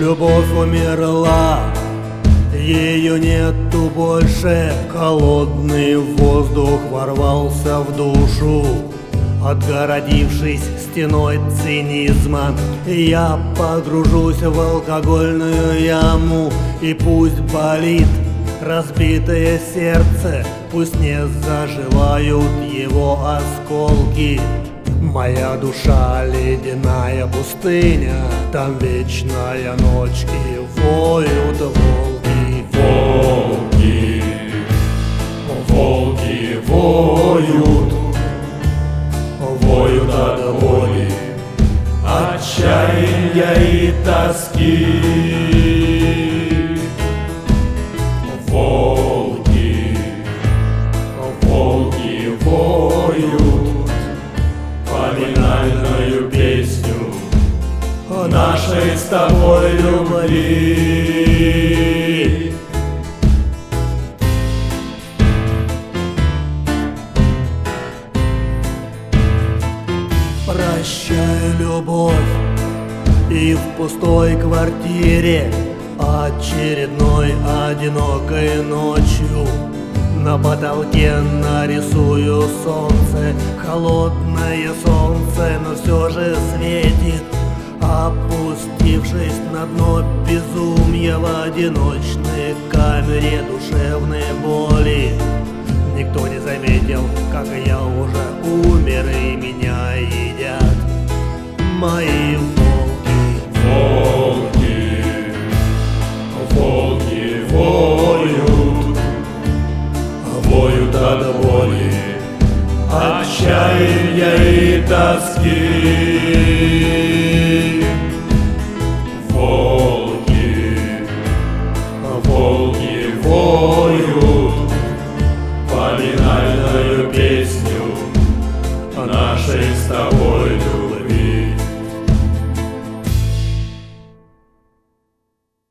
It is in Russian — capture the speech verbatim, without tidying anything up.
Любовь умерла, ее нету больше. Холодный воздух ворвался в душу, отгородившись стеной цинизма. Я погружусь в алкогольную яму, и пусть болит разбитое сердце, пусть не заживают его осколки. Моя душа ледяная пустыня, там вечная ночь и воют волки. Волки, волки воют, воют от боли, отчаяния и тоски. Волки, волки воют поминальную песню нашей с тобой любви. Прощай, любовь, и в пустой квартире очередной одинокой ночью на потолке нарисую солнце. Холодное солнце, но все же светит, опустившись на дно безумия в одиночной камере душевной боли. Никто не заметил, как я уже умер, и меня едят мои волки. Волки, волки воют, воют от боли, отчаяния и тоски. Волки, волки воют поминальную песню нашей с тобой